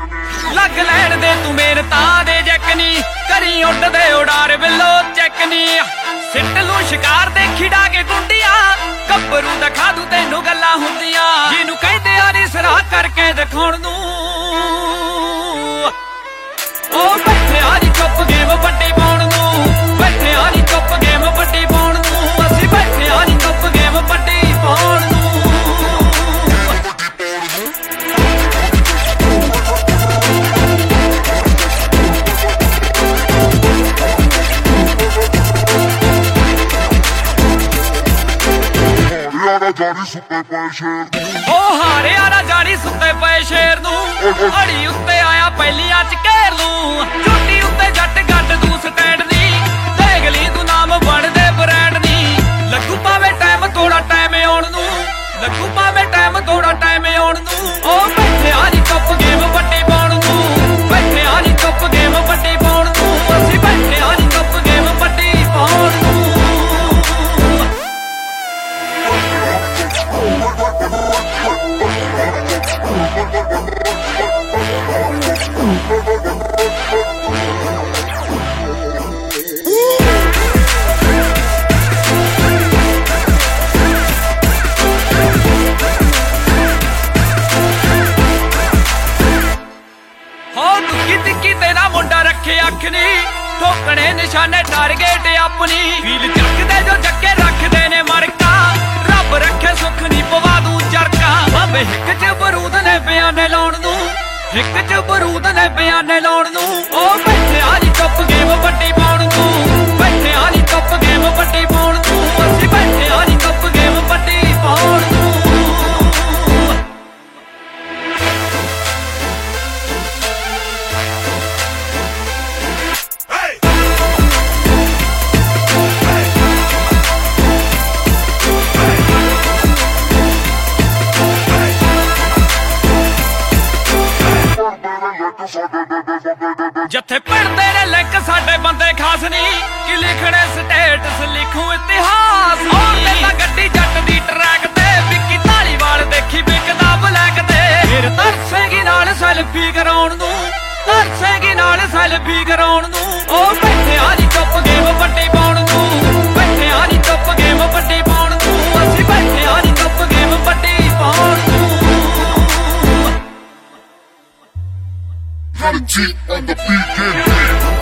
ਲੱਗ ਲੈਣ ਦੇ ਤੂੰ ਮੇਰੇ ਤਾਂ ਦੇ ਜੈਕਨੀ ਕਰੀ ਉੱਡਦੇ ਉਡਾਰ ਬਿੱਲੋ ਚੈਕਨੀ ਸਿੱਟ ਲੂ ਸ਼ਿਕਾਰ ਦੇ ਖਿਡਾ ਕੇ ਗੁੰਡੀਆਂ ਗੱਭਰੂ ਦਿਖਾ ਦੂ ਤੈਨੂੰ ਗੱਲਾਂ ਹੁੰਦੀਆਂ ਜਿਹਨੂੰ ਕਹਿੰਦੇ ਆ ਨੀ ਸਰਾਹ ਕਰਕੇ ਦਿਖਾਉਣ ਨੂੰ ਉਹ ਬੈਠਿਆ ਨੀ ਚੁੱਪ ਗੇਮ ਵੱਡੀ ਪਾਉਣ ਨੂੰ ਬੈਠਿਆ ਨੀ ਚੁੱਪ ਗੇਮ ਵੱਡੀ ਪਾਉਣ ਨੂੰ ਅਸੀਂ ਬੈਠਿਆ ਨੀ ਚੁੱਪ ਗੇਮ ਵੱਡੀ ਪਾਉਣ ਨੂੰ ਹਾਰਿਆ ਨਾ ਜਾਣੀ ਸੁੱਤੇ ਪਏ ਸ਼ੇਰ ਨੂੰ ਅੜੀ ਉੱਤੇ ਆਇਆ ਪਹਿਲੀਆਂ ਚ ਘੇਰ ਲੂੰ ਝੋਟੀ ਉੱਤੇ ਜੱਟ ਗੱਡ ਦੂ ਸਟੈਂਡ ਦੀ ਦੇਖ ਲਈ ਤੂੰ ਨਾਮ ਬਣਦੇ ਬ੍ਰਾਂਡ ਦੀ ਲੱਗੂ ਪਾਵੇ ਟਾਈਮ ਥੋੜਾ ਟਾਈਮ ਆਉਣ ਨੂੰ ਲੱਗੂ ਪਾਵੇ ਟਾਈਮ ਥੋੜਾ ਟਾਈਮ ਆਉਣ ਨੂੰ ਉਹ ਬੈਠਿਆ ਨੀ ਚੁੱਪ ਗੇਮ ਵੱਡੀ ਪਾਉਣ ਨੂੰ ਬੈਠਿਆ ਨੀ ਚੁੱਪ ਗੇਮ ਵੱਡੀ ਪਾਉਣ ਨੂੰ ਅਸੀਂ ਬੈਠਿਆ ਨੀ ਚੁੱਪ ਗੇਮ ਵੱਡੀ ਪਾਉਣ ਨੂੰ ਮੁੰਡਾ ਰੱਖੇ ਅੱਖ ਨੀ ਠੋਕਣੇ ਨਿਸ਼ਾਨੇ ਟਾਰਗੇਟ ਆਪਣੀ ਫੀਲ ਚੱਕਦੇ ਜੋ ਚੱਕੇ ਰੱਖਦੇ ਨੇ ਮਰਕਾ ਰੱਬ ਰੱਖੇ ਸੁੱਖ ਨੀ ਪਵਾ ਦੂ ਚਰਕਾ ਬਾਬੇ ਹਿੱਕ ਚ ਬਰੂਦ ਨੇ ਬਿਆਨੇ ਲਾਉਣ ਨੂੰ ਹਿੱਕ ਚ ਬਰੂਦ ਨੇ ਬਿਆਨੇ ਲਾਉਣ ਨੂੰ ਉਹ ਬੈਠਿਆ ਨੀ ਚੁੱਪ ਗੇਮ ਵੱਡੀ ਪਾਉਣ ਨੂੰ ਬੈਠਿਆ ਨੀ ਚੁੱਪ ਗੇਮ ਵੱਡੀ ਪਾਉਣ ਨੂੰ ਅਸੀਂ ਬੈਠਿਆ ਨੀ ਚੁੱਪ ਗੇਮ ਵੱਡੀ ਪਾਉਣ ਨੂੰ ਜਿੱਥੇ ਪੜਦੇ ਨੇ ਲਿੰਕ ਸਾਡੇ ਬੰਦੇ ਖਾਸ ਨਹੀਂ ਕਿ ਲਿਖਣੇ ਸਟੇਟਸ ਲਿਖੂ ਇਤਿਹਾਸ ਉਹਦੇ ਤਾਂ ਗੱਡੀ ਜੱਟ ਦੀ ਟਰੈਕ ਤੇ ਵਿੱਕੀ ਧਾਲੀਵਾਲ ਦੇਖੀ ਵਿਕਦਾ ਬਲੈਕ ਤੇ ਫਿਰ ਤਰਸੇਗੀ ਨਾਲ ਸੈਲਫੀ ਕਰਾਉਣ ਨੂੰ ਤਰਸੇਗੀ ਨਾਲ ਸੈਲਫੀ ਕਰਾਉਣ ਨੂੰ ਉਹ ਬੈਠਿਆ ਨੀ ਚੁੱਪ ਗੇਮ ਵੱਡੀ ਪਾਉਣ ਨੂੰ ਬੈਠਿਆ ਨੀ ਚੁੱਪ ਗੇਮ ਵੱਡੀ ਪਾਉਣ ਨੂੰ ਅਸੀਂ ਬੈਠਿਆ ਨੀ ਚੁੱਪ ਗੇਮ ਵੱਡੀ ਪਾਉਣ ਨੂੰ Got a G on the beat, yeah.